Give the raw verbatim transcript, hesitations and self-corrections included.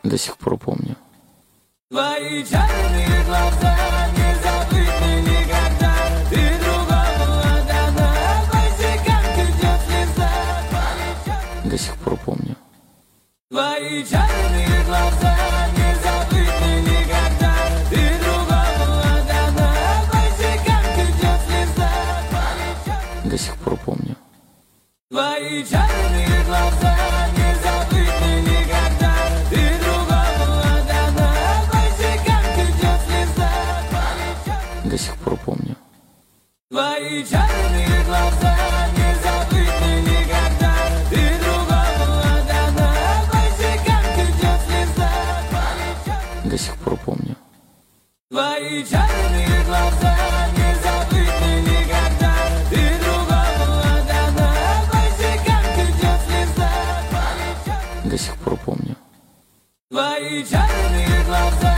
До сих пор помню. Твои черные глаза не забыты никогда. Ты другого дана, по щекам течет слеза. До сих пор помню. Твои черные глаза не забыты никогда. Ты другого дана, по щекам течет слеза. До сих пор помню. Твои черные глаза не забыты никогда. Ты другого дана, по щекам течет слеза. До сих пор помню. Твои черные глаза не забыты никогда. Ты другого дана, по щекам течет слеза. До сих пор помню. Твои черные глаза не забыты никогда. Ты другого дана, по щекам течет слеза. До сих пор помню. Твои черные глаза